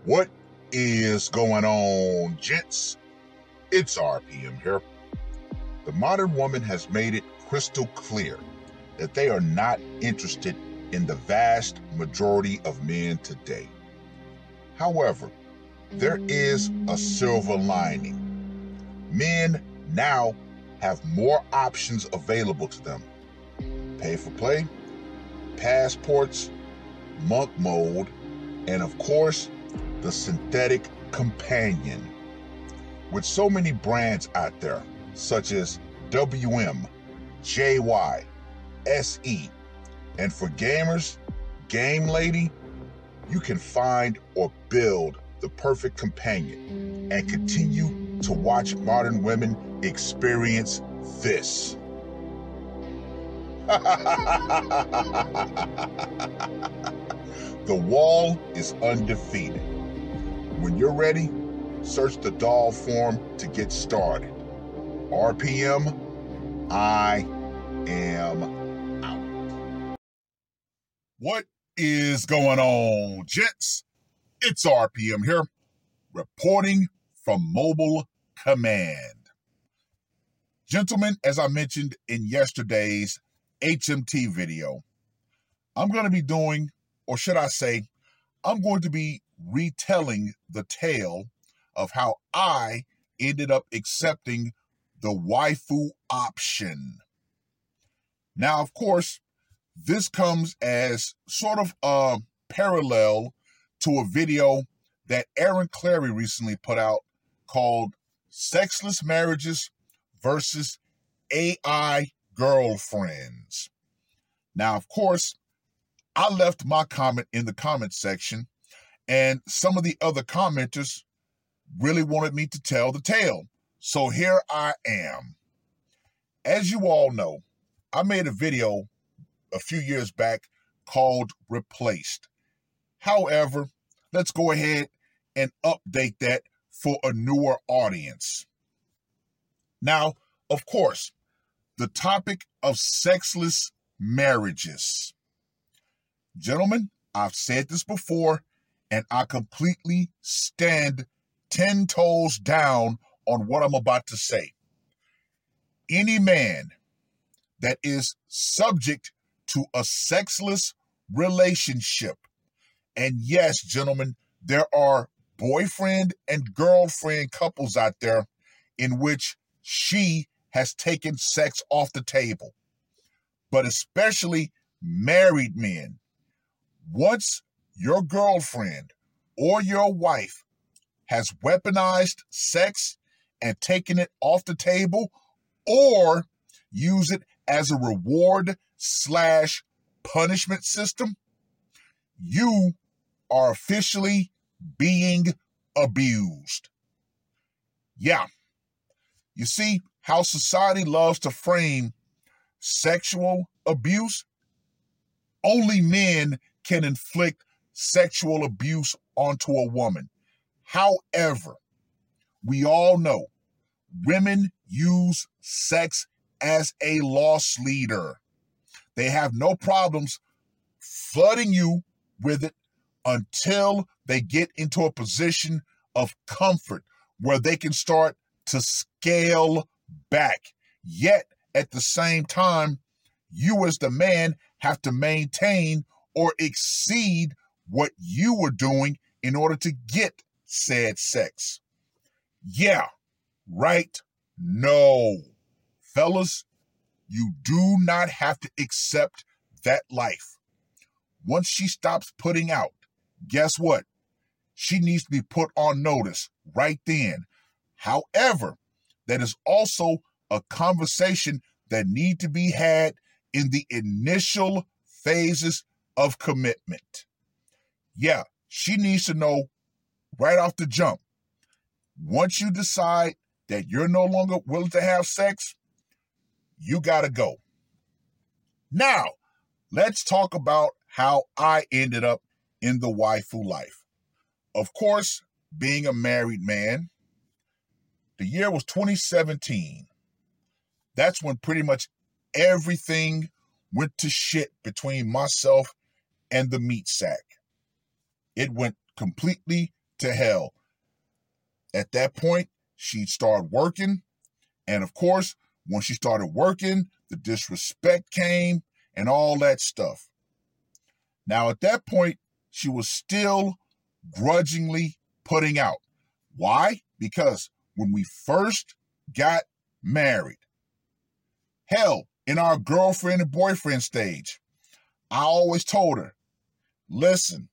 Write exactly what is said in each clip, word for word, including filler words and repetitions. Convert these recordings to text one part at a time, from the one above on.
What is going on, gents? It's R P M here. The modern woman has made it crystal clear that they are not interested in the vast majority of men today. However, there is a silver lining. Men now have more options available to them. Pay for play, passports, monk mode, and of course, the synthetic companion. With so many brands out there, such as W M, J Y, S E, and for gamers, Game Lady, you can find or build the perfect companion and continue to watch modern women experience this. The wall is undefeated. When you're ready, search the doll form to get started. R P M, I am out. What is going on, gents? It's R P M here, reporting from Mobile Command. Gentlemen, as I mentioned in yesterday's H M T video, I'm going to be doing, or should I say, I'm going to be retelling the tale of how I ended up accepting the waifu option. Now, of course, this comes as sort of a parallel to a video that Aaron Clarey recently put out called Sexless Marriages versus A I Girlfriends. Now, of course, I left my comment in the comment section, and some of the other commenters really wanted me to tell the tale. So here I am. As you all know, I made a video a few years back called Replaced. However, let's go ahead and update that for a newer audience. Now, of course, the topic of sexless marriages. Gentlemen, I've said this before, and I completely stand ten toes down on what I'm about to say. Any man that is subject to a sexless relationship, and yes, gentlemen, there are boyfriend and girlfriend couples out there in which she has taken sex off the table, but especially married men. Once your girlfriend or your wife has weaponized sex and taken it off the table, or use it as a reward slash punishment system, you are officially being abused. Yeah. You see how society loves to frame sexual abuse? Only men can inflict sexual abuse onto a woman. However, we all know women use sex as a loss leader. They have no problems flooding you with it until they get into a position of comfort where they can start to scale back. Yet, at the same time, you as the man have to maintain or exceed what you were doing in order to get said sex. Yeah, right? No. Fellas, you do not have to accept that life. Once she stops putting out, guess what? She needs to be put on notice right then. However, that is also a conversation that need to be had in the initial phases of commitment. Yeah, she needs to know right off the jump. Once you decide that you're no longer willing to have sex, you gotta go. Now, let's talk about how I ended up in the waifu life. Of course, being a married man, the year was twenty seventeen. That's when pretty much everything went to shit between myself and the meat sack. It went completely to hell. At that point, she'd start working. And of course, when she started working, the disrespect came and all that stuff. Now, at that point, she was still grudgingly putting out. Why? Because when we first got married, hell, in our girlfriend and boyfriend stage, I always told her, listen,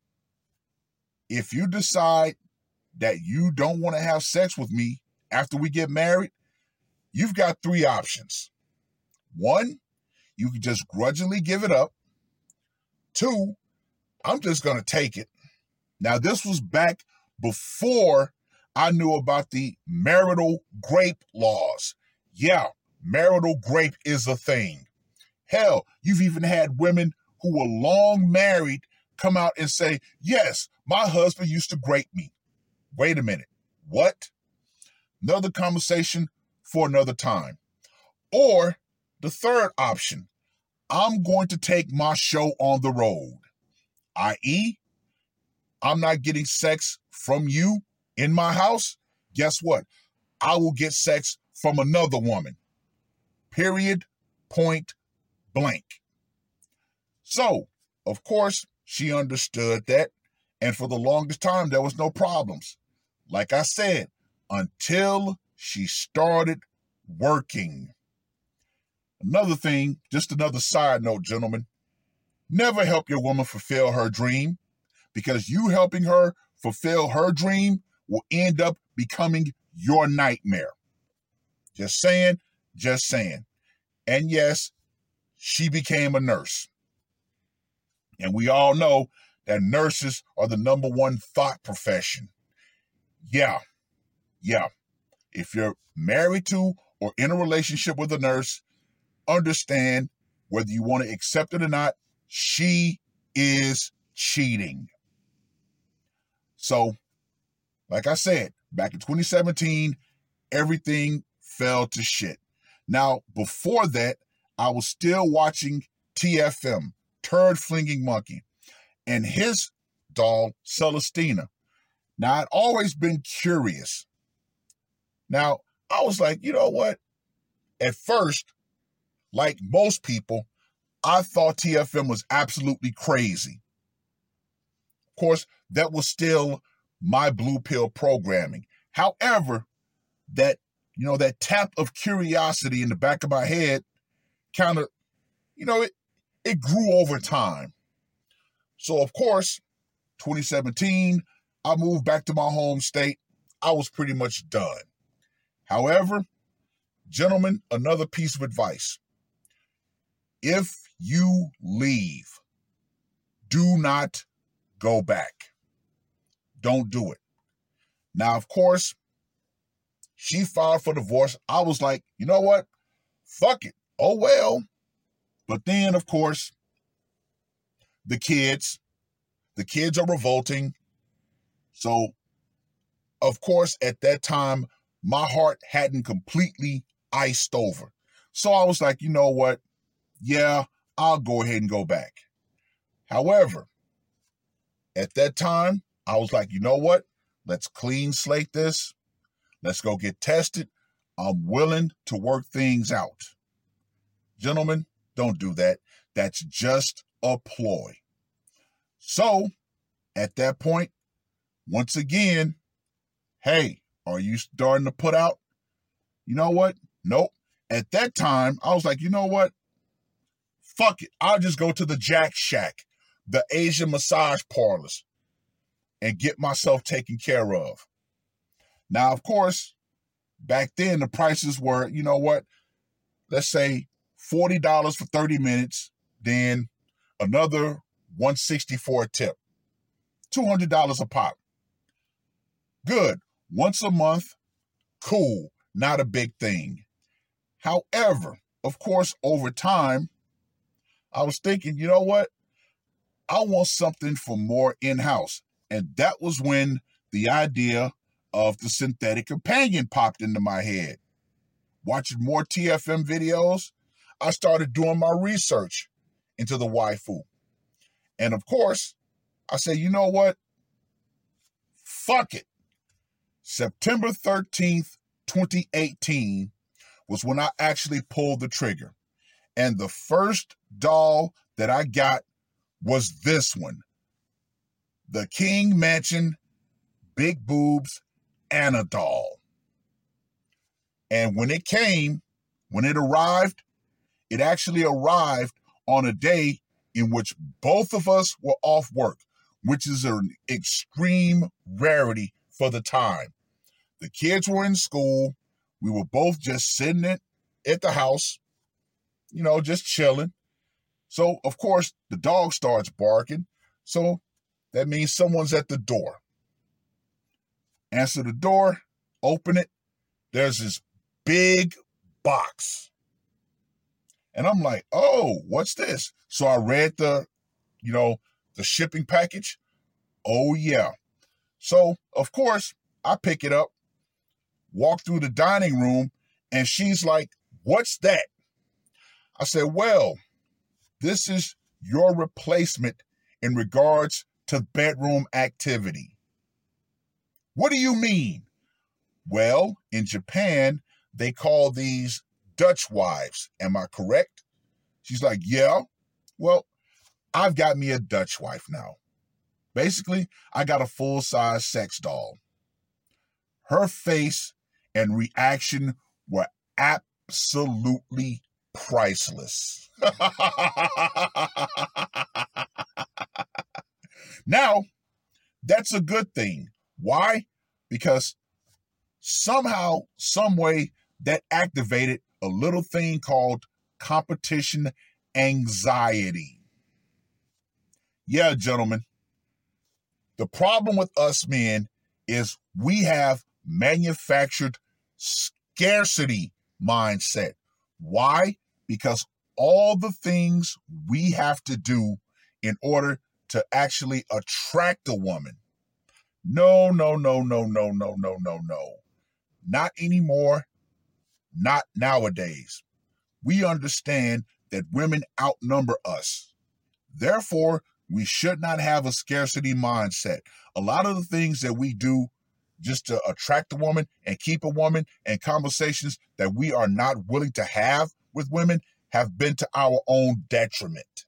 if you decide that you don't want to have sex with me after we get married, you've got three options. One, you can just grudgingly give it up. Two, I'm just going to take it. Now, this was back before I knew about the marital grape laws. Yeah, marital grape is a thing. Hell, you've even had women who were long married come out and say, yes, my husband used to grape me. Wait a minute. What? Another conversation for another time. Or the third option, I'm going to take my show on the road, that is, I'm not getting sex from you in my house. Guess what? I will get sex from another woman. Period. Point blank. So, of course, she understood that. And for the longest time, there was no problems. Like I said, until she started working. Another thing, just another side note, gentlemen, never help your woman fulfill her dream, because you helping her fulfill her dream will end up becoming your nightmare. Just saying, just saying. And yes, she became a nurse. And we all know that nurses are the number one thought profession. Yeah, yeah. If you're married to or in a relationship with a nurse, understand, whether you want to accept it or not, she is cheating. So, like I said, back in twenty seventeen, everything fell to shit. Now, before that, I was still watching T F M, Turd Flinging Monkey, and his doll, Celestina. Now, I'd always been curious. Now, I was like, you know what? At first, like most people, I thought T F M was absolutely crazy. Of course, that was still my blue pill programming. However, that, you know, that tap of curiosity in the back of my head kind of, you know, it, it grew over time. So, of course, twenty seventeen, I moved back to my home state. I was pretty much done. However, gentlemen, another piece of advice. If you leave, do not go back. Don't do it. Now, of course, she filed for divorce. I was like, you know what? Fuck it. Oh, well. But then, of course, the kids, the kids are revolting. So, of course, at that time, my heart hadn't completely iced over. So I was like, you know what? Yeah, I'll go ahead and go back. However, at that time, I was like, you know what? Let's clean slate this. Let's go get tested. I'm willing to work things out. Gentlemen, don't do that. That's just a ploy. So, at that point, once again, hey, are you starting to put out? You know what? Nope. At that time, I was like, you know what? Fuck it. I'll just go to the Jack Shack, the Asian massage parlors, and get myself taken care of. Now, of course, back then, the prices were, you know what? Let's say forty dollars for thirty minutes, then another one hundred sixty dollars for a tip. two hundred dollars a pop. Good. Once a month, cool. Not a big thing. However, of course, over time, I was thinking, you know what? I want something for more in-house. And that was when the idea of the synthetic companion popped into my head. Watching more T F M videos, I started doing my research into the waifu. And of course, I said, you know what? fuck it. September thirteenth, twenty eighteen was when I actually pulled the trigger. And the first doll that I got was this one. The King Mansion Big Boobs Anna doll. And when it came, when it arrived, it actually arrived on a day in which both of us were off work, which is an extreme rarity for the time. The kids were in school. We were both just sitting at, at the house, you know, just chilling. So, of course, the dog starts barking. So that means someone's at the door. Answer the door, open it. There's this big box. And I'm like, oh, what's this? So I read the, you know, the shipping package. Oh, yeah. So, of course, I pick it up, walk through the dining room, and she's like, what's that? I said, well, this is your replacement in regards to bedroom activity. What do you mean? Well, in Japan, they call these Dutch wives. Am I correct? She's like, yeah. Well, I've got me a Dutch wife now. Basically, I got a full-size sex doll. Her face and reaction were absolutely priceless. Now, that's a good thing. Why? Because somehow, some way, that activated a little thing called competition anxiety. Yeah, gentlemen, the problem with us men is we have manufactured scarcity mindset. Why? Because all the things we have to do in order to actually attract a woman. No, no, no, no, no, no, no, no, no. Not anymore. Not nowadays. We understand that women outnumber us. Therefore, we should not have a scarcity mindset. A lot of the things that we do just to attract a woman and keep a woman, and conversations that we are not willing to have with women, have been to our own detriment.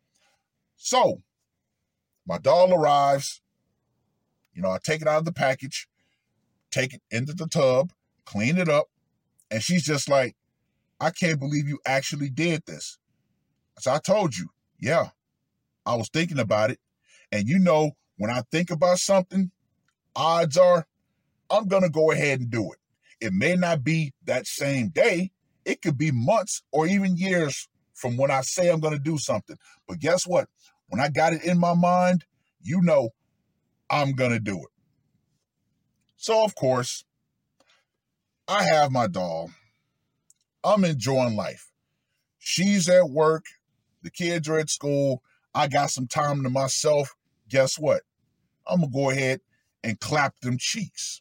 So, my doll arrives. You know, I take it out of the package, take it into the tub, clean it up, and she's just like, I can't believe you actually did this. So I told you, yeah, I was thinking about it. And you know, when I think about something, odds are I'm going to go ahead and do it. It may not be that same day. It could be months or even years from when I say I'm going to do something. But guess what? When I got it in my mind, you know, I'm going to do it. So, of course, I have my doll. I'm enjoying life. She's at work. The kids are at school. I got some time to myself. Guess what? I'm going to go ahead and clap them cheeks.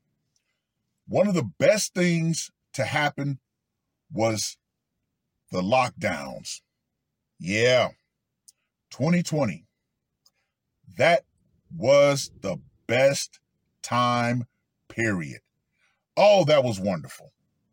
One of the best things to happen was the lockdowns. Yeah, twenty twenty. That was the best time, period. Oh, that was wonderful.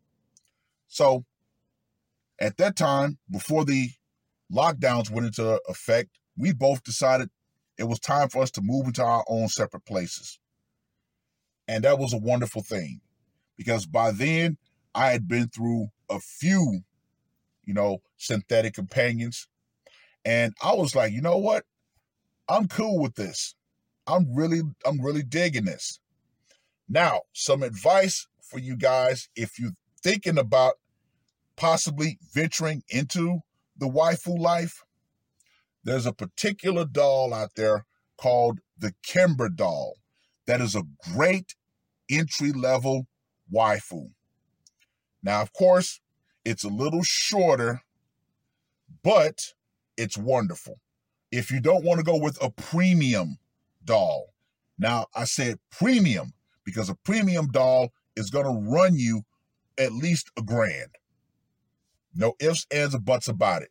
So, at that time, before the lockdowns went into effect, we both decided it was time for us to move into our own separate places. And that was a wonderful thing, because by then I had been through a few, you know, synthetic companions. And I was like, you know what? I'm cool with this. I'm really, I'm really digging this. Now, some advice for you guys if you're thinking about possibly venturing into the waifu life. There's a particular doll out there called the Kimber doll that is a great entry-level waifu. Now, of course, it's a little shorter, but it's wonderful. If you don't want to go with a premium doll, now I said premium because a premium doll is going to run you at least a grand. No ifs, ands, or buts about it.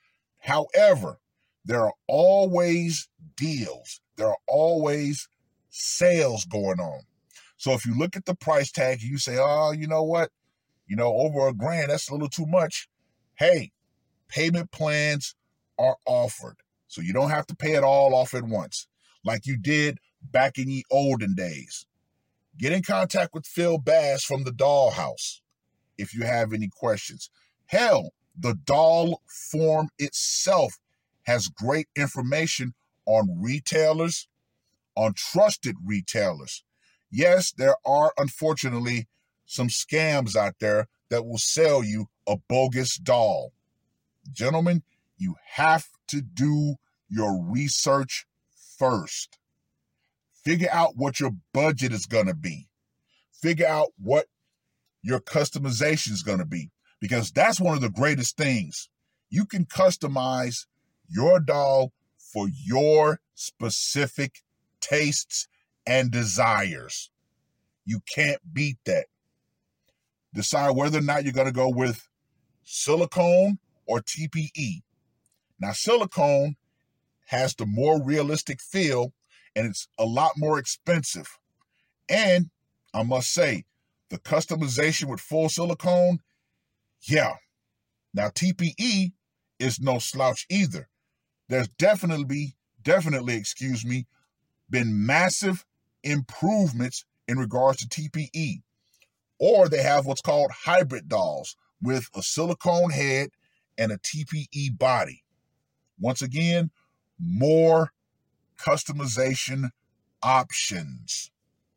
However, there are always deals. There are always sales going on. So if you look at the price tag, you say, oh, you know what? You know, over a grand, that's a little too much. Hey, payment plans are offered. So you don't have to pay it all off at once, like you did back in the olden days. Get in contact with Phil Bass from the Dollhouse if you have any questions. Hell, the doll form itself has great information on retailers, on trusted retailers. Yes, there are unfortunately some scams out there that will sell you a bogus doll. Gentlemen, you have to do your research first. Figure out what your budget is going to be. Figure out what your customization is going to be, because that's one of the greatest things. You can customize your doll for your specific tastes and desires. You can't beat that. Decide whether or not you're going to go with silicone or T P E. Now, silicone has the more realistic feel, and it's a lot more expensive. And I must say, the customization with full silicone, yeah. Now, T P E is no slouch either. There's definitely, definitely, excuse me, been massive improvements in regards to T P E. Or they have what's called hybrid dolls with a silicone head and a T P E body. Once again, more customization options.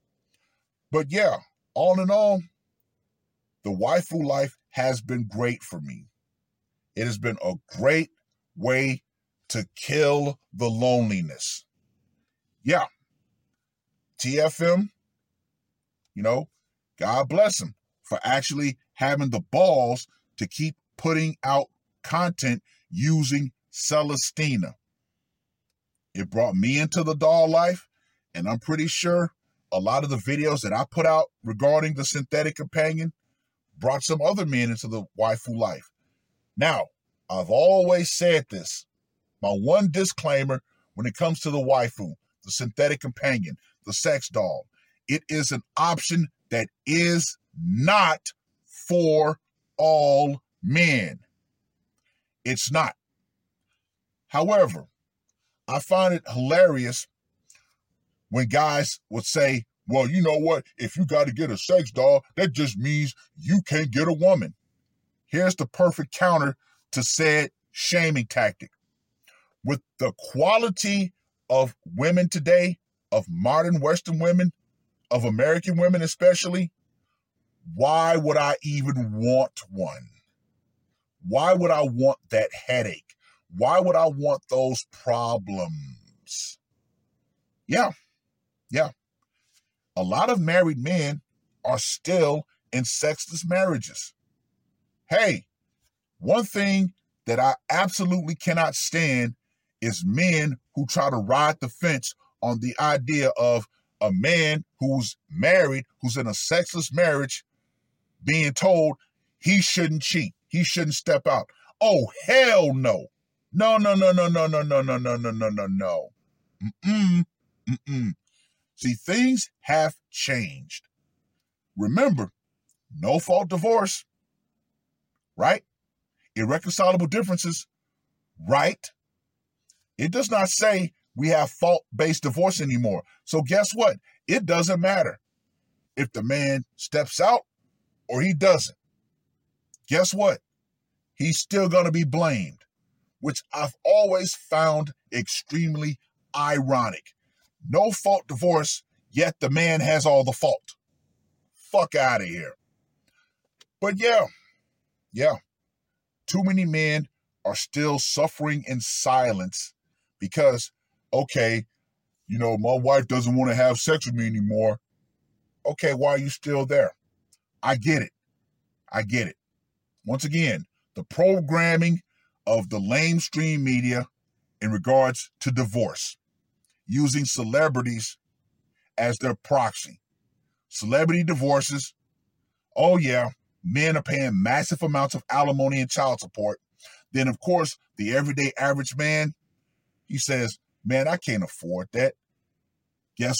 But yeah, all in all, the waifu life has been great for me. It has been a great way to kill the loneliness. Yeah, T F M, you know, God bless him for actually having the balls to keep putting out content using Celestina. It brought me into the doll life, and I'm pretty sure a lot of the videos that I put out regarding the synthetic companion brought some other men into the waifu life. Now, I've always said this. My one disclaimer when it comes to the waifu, the synthetic companion, the sex doll, it is an option that is not for all men. It's not. However, I find it hilarious when guys would say, well, you know what? If you got to get a sex doll, that just means you can't get a woman. Here's the perfect counter to said shaming tactic. With the quality of women today, of modern Western women, of American women especially, why would I even want one? Why would I want that headache? Why would I want those problems? Yeah, yeah. A lot of married men are still in sexless marriages. Hey, one thing that I absolutely cannot stand is men who try to ride the fence on the idea of a man who's married, who's in a sexless marriage, being told he shouldn't cheat, he shouldn't step out. Oh, hell no. No, no, no, no, no, no, no, no, no, no, no, no, no. Mm-mm, mm-mm. See, things have changed. Remember, no-fault divorce, right? Irreconcilable differences, right? It does not say we have fault-based divorce anymore. So guess what? It doesn't matter if the man steps out or he doesn't. Guess what? He's still going to be blamed, which I've always found extremely ironic. No-fault divorce, yet the man has all the fault. Fuck out of here. But yeah, yeah, too many men are still suffering in silence because, okay, you know, my wife doesn't want to have sex with me anymore. Okay, why are you still there? I get it. I get it. Once again, the programming of the lamestream media in regards to divorce, using celebrities as their proxy. Celebrity divorces. Oh yeah, men are paying massive amounts of alimony and child support. Then of course, the everyday average man, he says, man, I can't afford that. Guess what?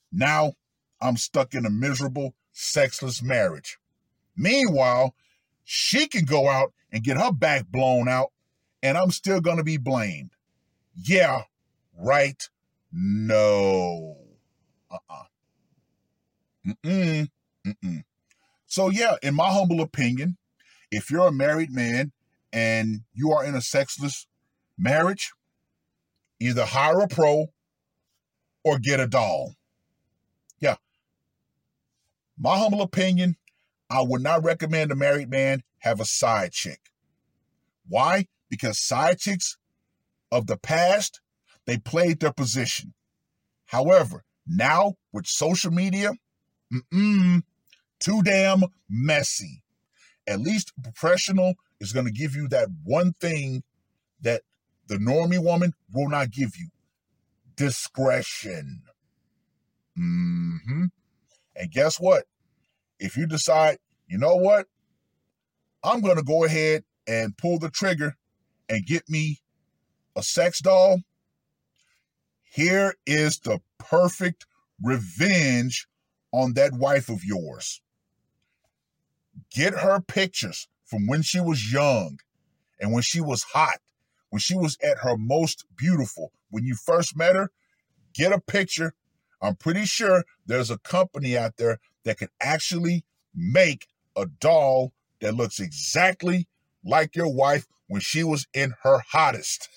Now I'm stuck in a miserable, sexless marriage. Meanwhile, she can go out and get her back blown out, and I'm still going to be blamed. Yeah, right? No. Uh-uh. Mm-mm. Mm-mm. So yeah, in my humble opinion, if you're a married man and you are in a sexless marriage, either hire a pro or get a doll. Yeah. My humble opinion, I would not recommend a married man have a side chick. Why? Because side chicks of the past, they played their position. However, now with social media, mm-mm, too damn messy. At least a professional is going to give you that one thing that the normie woman will not give you. Discretion. Mm-hmm. And guess what? If you decide, you know what? I'm going to go ahead and pull the trigger and get me a sex doll. Here is the perfect revenge on that wife of yours. Get her pictures from when she was young and when she was hot, when she was at her most beautiful. When you first met her, get a picture. I'm pretty sure there's a company out there that can actually make a doll that looks exactly like your wife when she was in her hottest.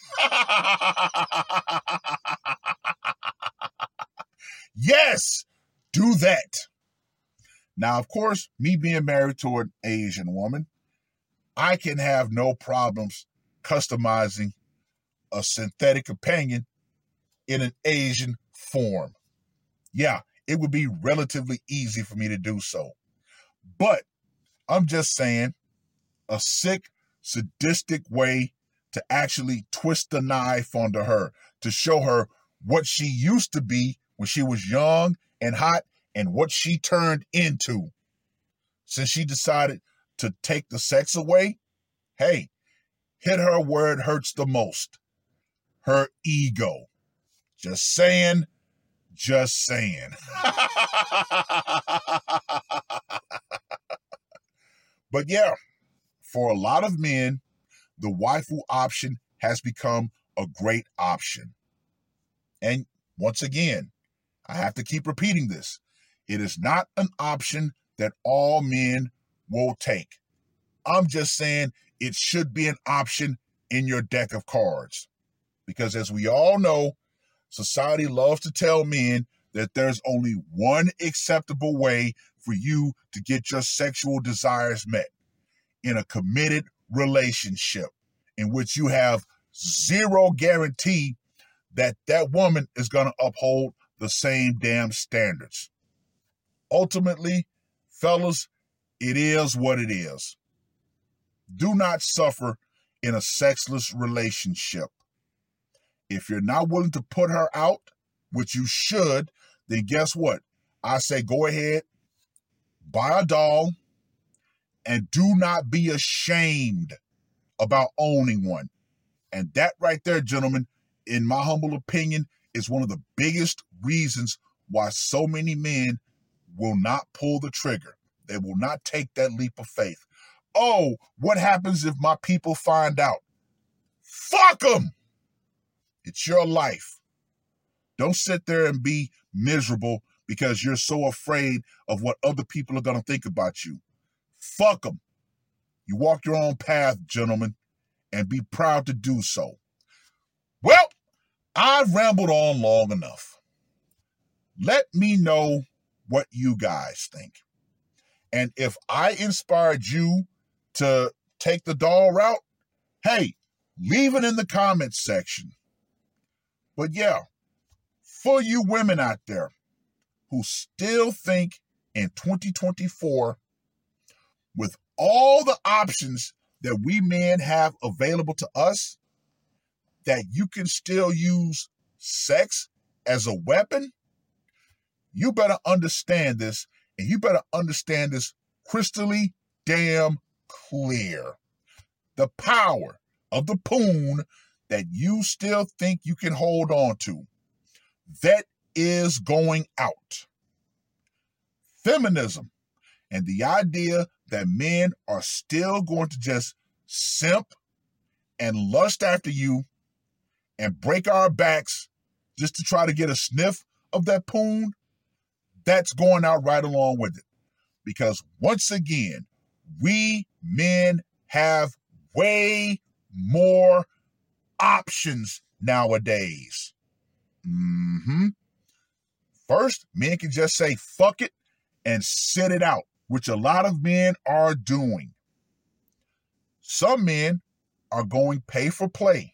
Yes, do that. Now, of course, me being married to an Asian woman, I can have no problems customizing a synthetic companion in an Asian form. Yeah, it would be relatively easy for me to do so. But I'm just saying, a sick, sadistic way to actually twist the knife onto her, to show her what she used to be when she was young and hot and what she turned into. Since she decided to take the sex away, hey, hit her where it hurts the most. Her ego. Just saying, just saying. But yeah, for a lot of men, the waifu option has become a great option. And once again, I have to keep repeating this. It is not an option that all men will take. I'm just saying it should be an option in your deck of cards. Because as we all know, society loves to tell men that there's only one acceptable way for you to get your sexual desires met: in a committed relationship in which you have zero guarantee that that woman is going to uphold the same damn standards. Ultimately, fellas, it is what it is. Do not suffer in a sexless relationship. If you're not willing to put her out, which you should, then guess what? I say go ahead, buy a doll, and do not be ashamed about owning one. And that right there, gentlemen, in my humble opinion, is one of the biggest reasons why so many men will not pull the trigger. They will not take that leap of faith. Oh, what happens if my people find out? Fuck them! It's your life. Don't sit there and be miserable because you're so afraid of what other people are going to think about you. Fuck them. You walk your own path, gentlemen, and be proud to do so. Well, I've rambled on long enough. Let me know what you guys think. And if I inspired you to take the doll route, hey, leave it in the comments section. But yeah, for you women out there who still think in twenty twenty-four, with all the options that we men have available to us, that you can still use sex as a weapon, you better understand this, and you better understand this crystally damn clear. The power of the poon that you still think you can hold on to. Vet is going out. Feminism and the idea that men are still going to just simp and lust after you and break our backs just to try to get a sniff of that poon, that's going out right along with it. Because once again, we men have way more options nowadays. Mm-hmm. First, men can just say fuck it and sit it out, which a lot of men are doing. Some men are going pay for play.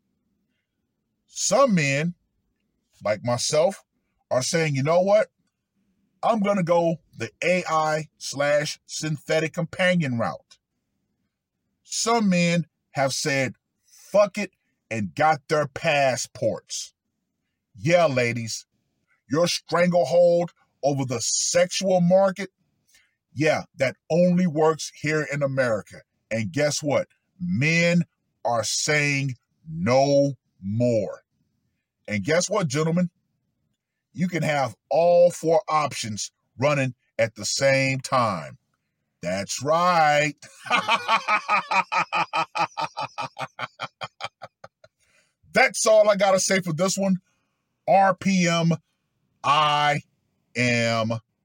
Some men, like myself, are saying, you know what? I'm going to go the A I slash synthetic companion route. Some men have said, fuck it, and got their passports. Yeah, ladies, your stranglehold over the sexual market, yeah, that only works here in America. And guess what? Men are saying no more. And guess what, gentlemen? You can have all four options running at the same time. That's right. That's all I got to say for this one. R P M, I am